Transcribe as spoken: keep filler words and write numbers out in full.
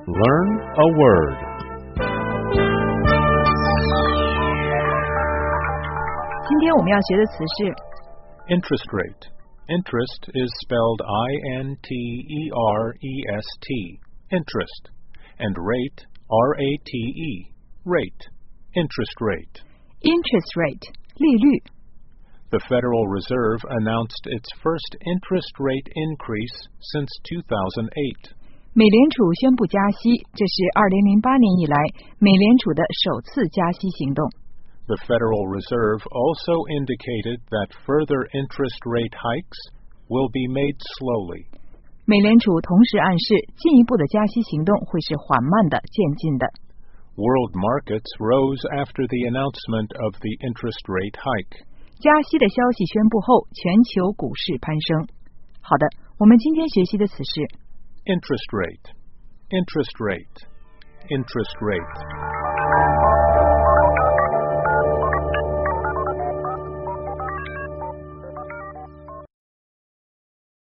Learn a word. 今天我们要学的词是 Interest rate. Interest is spelled I N T E R E S T, interest, and rate, R A T E, rate, interest rate. interest rate 利率。 The Federal Reserve announced its first interest rate increase since two thousand eight. 美联储宣布加息，这是二零零八年以来美联储的首次加息行动。 The Federal Reserve also indicated that further interest rate hikes will be made slowly. 美联储同时暗示，进一步的加息行动会是缓慢的、渐进的。 World markets rose after the announcement of the interest rate hike. 加息的消息宣布后，全球股市攀升。好的，我们今天学习的词是 Interest rate, interest rate, interest rate.